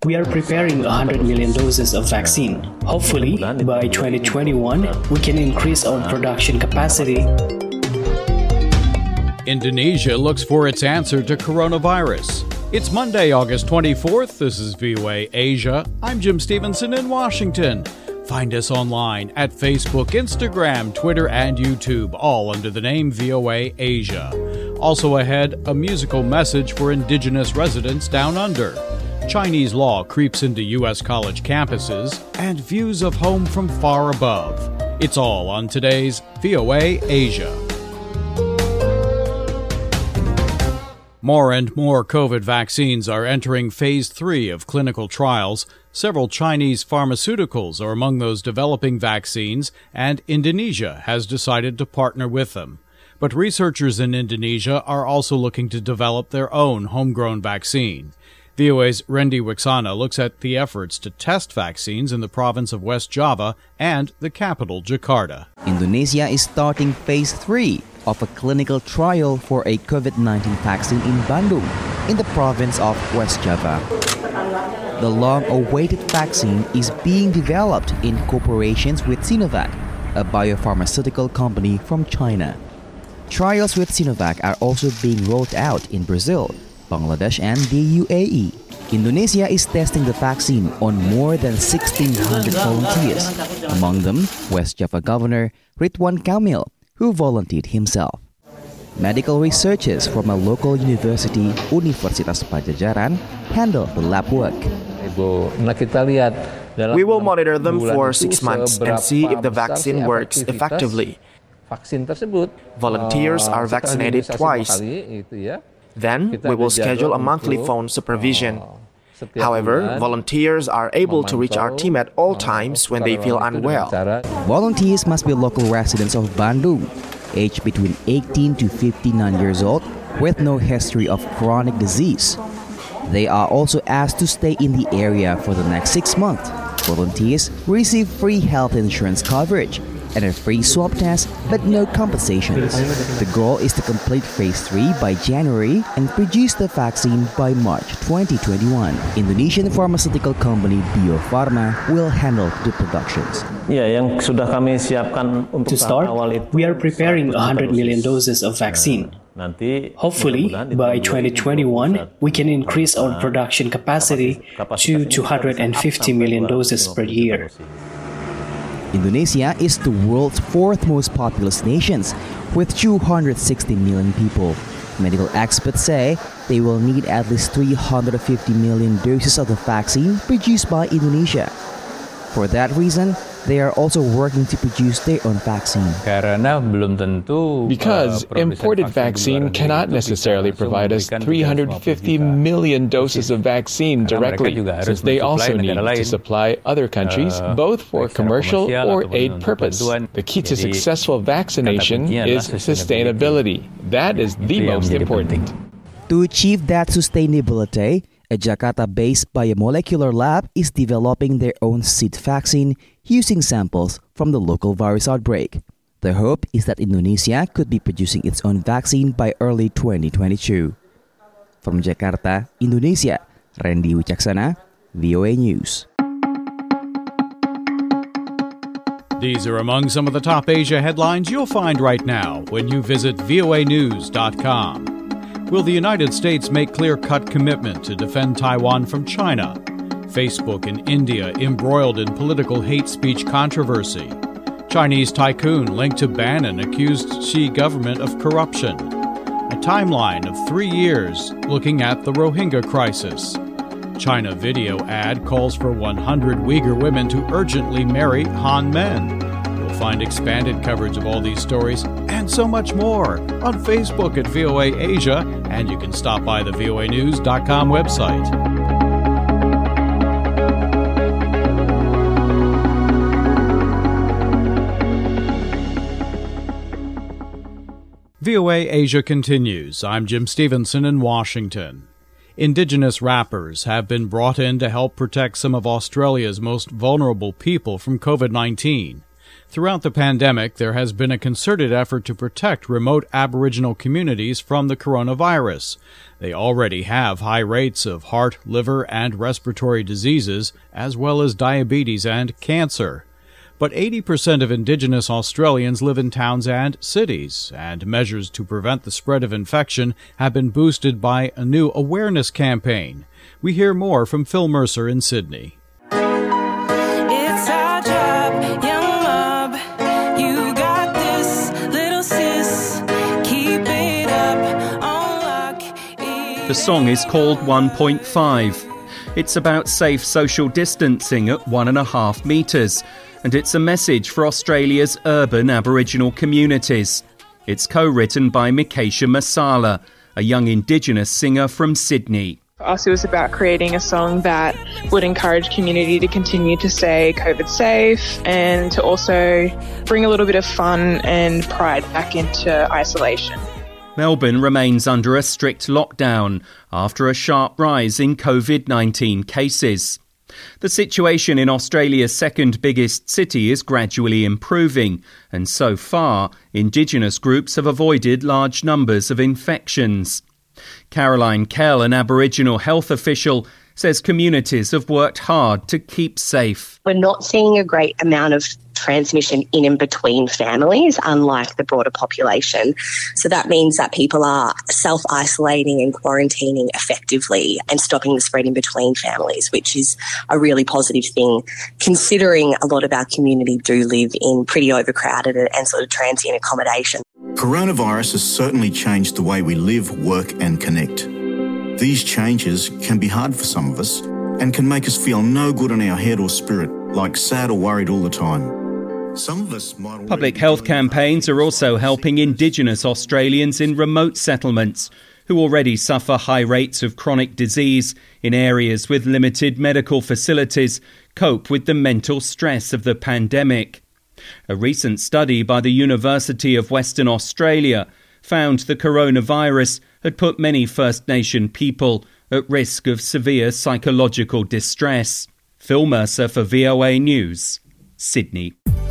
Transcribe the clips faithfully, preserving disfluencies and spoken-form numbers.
We are preparing one hundred million doses of vaccine. Hopefully, by twenty twenty-one, we can increase our production capacity. Indonesia looks for its answer to coronavirus. It's Monday, August twenty-fourth. This is V O A Asia. I'm Jim Stevenson in Washington. Find us online at Facebook, Instagram, Twitter, and YouTube, all under the name V O A Asia. Also ahead, a musical message for indigenous residents down under. Chinese law creeps into U S college campuses, and views of home from far above. It's all on today's V O A Asia. More and more COVID vaccines are entering phase three of clinical trials. Several Chinese pharmaceuticals are among those developing vaccines, and Indonesia has decided to partner with them. But researchers in Indonesia are also looking to develop their own homegrown vaccine. V O A's Rendy Wixana looks at the efforts to test vaccines in the province of West Java and the capital, Jakarta. Indonesia is starting phase three of a clinical trial for a COVID nineteen vaccine in Bandung, in the province of West Java. The long-awaited vaccine is being developed in cooperation with Sinovac, a biopharmaceutical company from China. Trials with Sinovac are also being rolled out in Brazil, Bangladesh, and the U A E. Indonesia is testing the vaccine on more than sixteen hundred volunteers, among them West Java Governor Ridwan Kamil, who volunteered himself. Medical researchers from a local university, Universitas Padjadjaran, handle the lab work. We will monitor them for six months and see if the vaccine works effectively. Volunteers are vaccinated twice. Then we will schedule a monthly phone supervision. However, volunteers are able to reach our team at all times when they feel unwell. Volunteers must be local residents of Bandung, aged between eighteen to fifty-nine years old, with no history of chronic disease. They are also asked to stay in the area for the next six months. Volunteers receive free health insurance coverage and a free swab test, but no compensations. The goal is to complete phase three by January and produce the vaccine by March twenty twenty-one. Indonesian pharmaceutical company Bio Farma will handle the productions. To start, we are preparing one hundred million doses of vaccine. Hopefully, by twenty twenty-one, we can increase our production capacity to two hundred fifty million doses per year. Indonesia is the world's fourth most populous nation, with two hundred sixty million people. Medical experts say they will need at least three hundred fifty million doses of the vaccine produced by Indonesia. For that reason, they are also working to produce their own vaccine. Because imported vaccine cannot necessarily provide us three hundred fifty million doses of vaccine directly, since they also need to supply other countries, both for commercial or aid purpose. The key to successful vaccination is sustainability. That is the most important. To achieve that sustainability, a Jakarta-based biomolecular lab is developing their own seed vaccine using samples from the local virus outbreak. The hope is that Indonesia could be producing its own vaccine by early twenty twenty-two. From Jakarta, Indonesia, Rendy Wicaksono, V O A News. These are among some of the top Asia headlines you'll find right now when you visit V O A news dot com. Will the United States make clear-cut commitment to defend Taiwan from China? Facebook and India embroiled in political hate speech controversy. Chinese tycoon linked to Bannon accused Xi government of corruption. A timeline of three years looking at the Rohingya crisis. China video ad calls for one hundred Uyghur women to urgently marry Han men. You'll find expanded coverage of all these stories and so much more on Facebook at V O A Asia, and you can stop by the V O A news dot com website. V O A Asia continues. I'm Jim Stevenson in Washington. Indigenous rappers have been brought in to help protect some of Australia's most vulnerable people from COVID nineteen. Throughout the pandemic, there has been a concerted effort to protect remote Aboriginal communities from the coronavirus. They already have high rates of heart, liver, and respiratory diseases, as well as diabetes and cancer. But eighty percent of Indigenous Australians live in towns and cities, and measures to prevent the spread of infection have been boosted by a new awareness campaign. We hear more from Phil Mercer in Sydney. It's our job, young mob. You got this, little sis. Keep it up on lock. The song is called one point five. It's about safe social distancing at one and a half metres. And it's a message for Australia's urban Aboriginal communities. It's co-written by Mikesha Masala, a young Indigenous singer from Sydney. For us, it was about creating a song that would encourage community to continue to stay COVID safe and to also bring a little bit of fun and pride back into isolation. Melbourne remains under a strict lockdown after a sharp rise in COVID nineteen cases. The situation in Australia's second biggest city is gradually improving, and so far, Indigenous groups have avoided large numbers of infections. Caroline Kell, an Aboriginal health official, says communities have worked hard to keep safe. We're not seeing a great amount of transmission in and between families, unlike the broader population. So that means that people are self-isolating and quarantining effectively and stopping the spread in between families, which is a really positive thing, considering a lot of our community do live in pretty overcrowded and sort of transient accommodation. Coronavirus has certainly changed the way we live, work and connect. These changes can be hard for some of us and can make us feel no good in our head or spirit, like sad or worried all the time. Some of us might Public health campaigns are also helping Indigenous Australians in remote settlements who already suffer high rates of chronic disease in areas with limited medical facilities cope with the mental stress of the pandemic. A recent study by the University of Western Australia found the coronavirus had put many First Nation people at risk of severe psychological distress. Phil Mercer for V O A News, Sydney.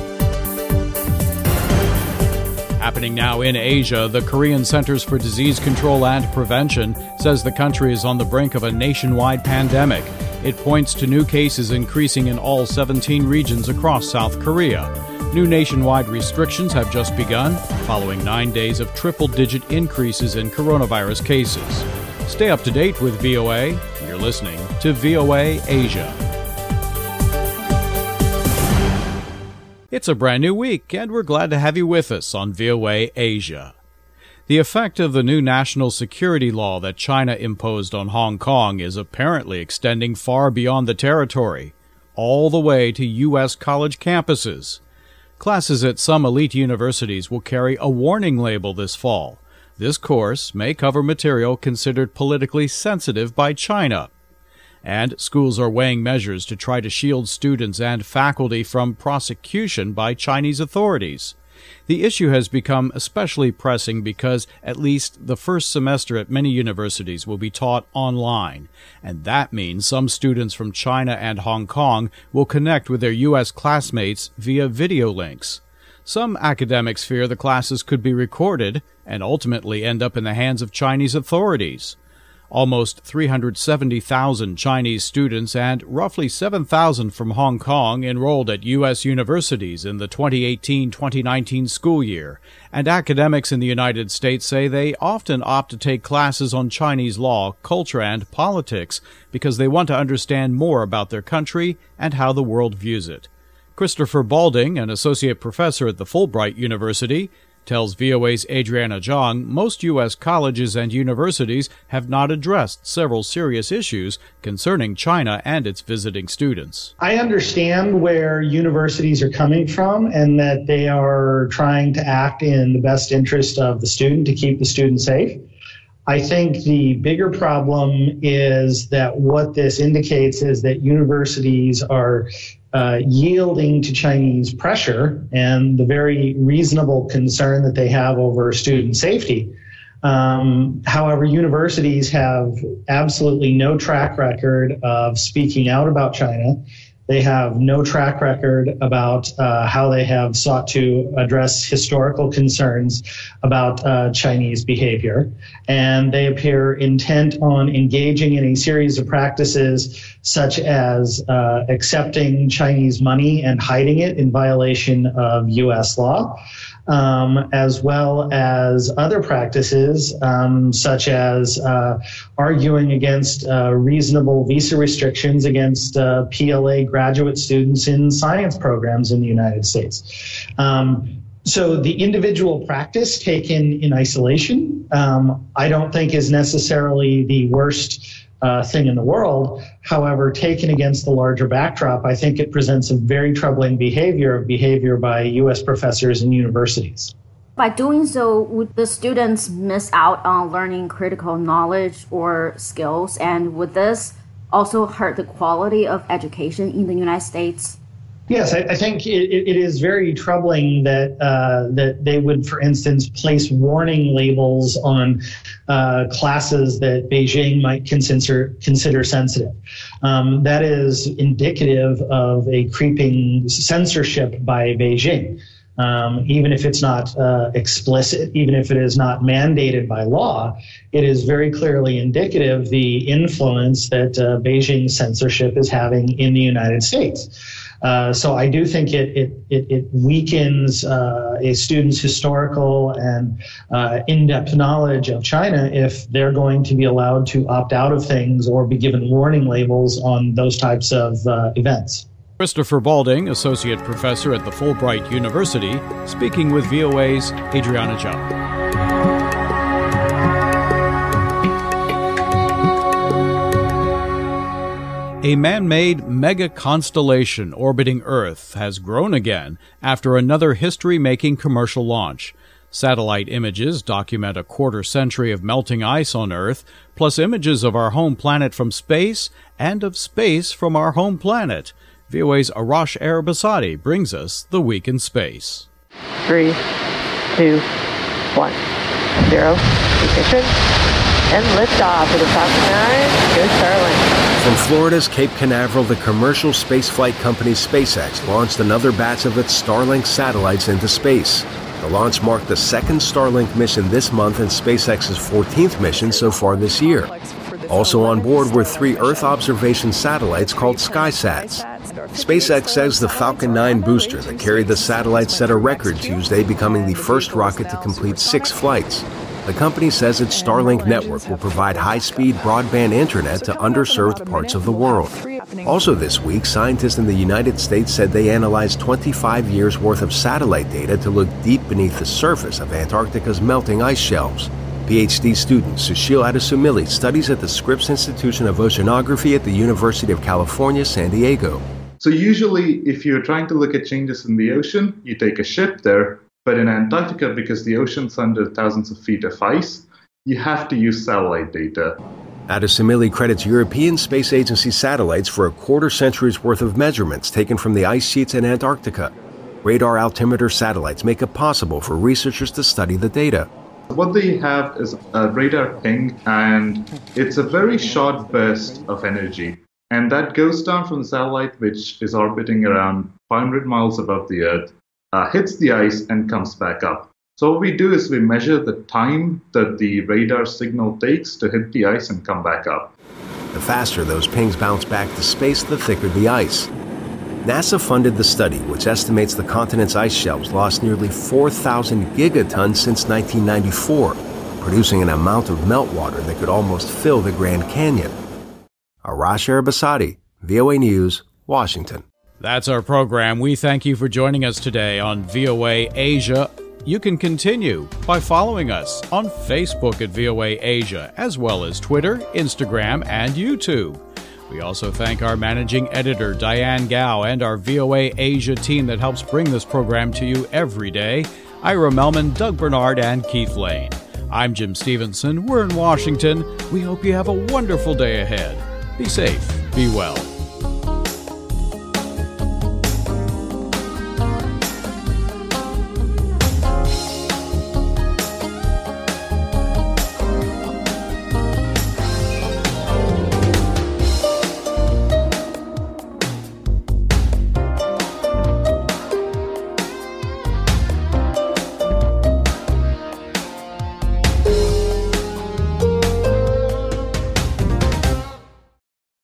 Happening now in Asia, the Korean Centers for Disease Control and Prevention says the country is on the brink of a nationwide pandemic. It points to new cases increasing in all seventeen regions across South Korea. New nationwide restrictions have just begun, following nine days of triple-digit increases in coronavirus cases. Stay up to date with V O A. You're listening to V O A Asia. It's a brand new week, and we're glad to have you with us on V O A Asia. The effect of the new national security law that China imposed on Hong Kong is apparently extending far beyond the territory, all the way to U S college campuses. Classes at some elite universities will carry a warning label this fall. This course may cover material considered politically sensitive by China. And schools are weighing measures to try to shield students and faculty from prosecution by Chinese authorities. The issue has become especially pressing because at least the first semester at many universities will be taught online, and that means some students from China and Hong Kong will connect with their U S classmates via video links. Some academics fear the classes could be recorded and ultimately end up in the hands of Chinese authorities. Almost three hundred seventy thousand Chinese students and roughly seven thousand from Hong Kong enrolled at U S universities in the twenty eighteen twenty nineteen school year, and academics in the United States say they often opt to take classes on Chinese law, culture, and politics because they want to understand more about their country and how the world views it. Christopher Balding, an associate professor at the Fulbright University, tells V O A's Adriana Zhang most U S colleges and universities have not addressed several serious issues concerning China and its visiting students. I understand where universities are coming from and that they are trying to act in the best interest of the student to keep the student safe. I think the bigger problem is that what this indicates is that universities are Uh, yielding to Chinese pressure and the very reasonable concern that they have over student safety. Um, however, universities have absolutely no track record of speaking out about China. They have no track record about uh, how they have sought to address historical concerns about uh, Chinese behavior. And they appear intent on engaging in a series of practices such as uh, accepting Chinese money and hiding it in violation of U S law. Um, as well as other practices, um, such as uh, arguing against uh, reasonable visa restrictions against uh, P L A graduate students in science programs in the United States. Um, so the individual practice taken in isolation, um, I don't think is necessarily the worst Uh, thing in the world. However, taken against the larger backdrop, I think it presents a very troubling behavior of behavior by U S professors and universities. By doing so, would the students miss out on learning critical knowledge or skills? And would this also hurt the quality of education in the United States? Yes, I, I think it, it is very troubling that uh, that they would, for instance, place warning labels on uh, classes that Beijing might consider consider sensitive. Um, that is indicative of a creeping censorship by Beijing. Um, even if it's not uh, explicit, even if it is not mandated by law, it is very clearly indicative the influence that uh, Beijing censorship is having in the United States. Uh, so I do think it it it, it weakens uh, a student's historical and uh, in-depth knowledge of China if they're going to be allowed to opt out of things or be given warning labels on those types of uh, events. Christopher Balding, Associate Professor at the Fulbright University, speaking with V O A's Adriana Zhao. A man-made mega-constellation orbiting Earth has grown again after another history-making commercial launch. Satellite images document a quarter century of melting ice on Earth, plus images of our home planet from space and of space from our home planet. V O A's Arash Arabasadi brings us the Week in Space. Three, two, one, zero, ignition, and liftoff of the Falcon nine. Go Starlink. From Florida's Cape Canaveral, the commercial spaceflight company SpaceX launched another batch of its Starlink satellites into space. The launch marked the second Starlink mission this month and SpaceX's fourteenth mission so far this year. Also on board were three Earth observation satellites called SkySats. SpaceX says the Falcon nine booster that carried the satellites set a record Tuesday, becoming the first rocket to complete six flights. The company says its Starlink network will provide high-speed broadband internet to underserved parts of the world. Also this week, scientists in the United States said they analyzed twenty-five years worth of satellite data to look deep beneath the surface of Antarctica's melting ice shelves. PhD student Sushil Adesumilli studies at the Scripps Institution of Oceanography at the University of California, San Diego. So usually, if you're trying to look at changes in the ocean, you take a ship there. But in Antarctica, because the ocean's under thousands of feet of ice, you have to use satellite data. Adesumilli credits European Space Agency satellites for a quarter century's worth of measurements taken from the ice sheets in Antarctica. Radar altimeter satellites make it possible for researchers to study the data. What they have is a radar ping, and it's a very short burst of energy. And that goes down from the satellite, which is orbiting around five hundred miles above the Earth, uh, hits the ice, and comes back up. So what we do is we measure the time that the radar signal takes to hit the ice and come back up. The faster those pings bounce back to space, the thicker the ice. NASA funded the study, which estimates the continent's ice shelves lost nearly four thousand gigatons since nineteen ninety-four, producing an amount of meltwater that could almost fill the Grand Canyon. Arash Arabasadi, V O A News, Washington. That's our program. We thank you for joining us today on V O A Asia. You can continue by following us on Facebook at V O A Asia, as well as Twitter, Instagram, and YouTube. We also thank our managing editor, Diane Gao, and our V O A Asia team that helps bring this program to you every day, Ira Melman, Doug Bernard, and Keith Lane. I'm Jim Stevenson. We're in Washington. We hope you have a wonderful day ahead. Be safe. Be well.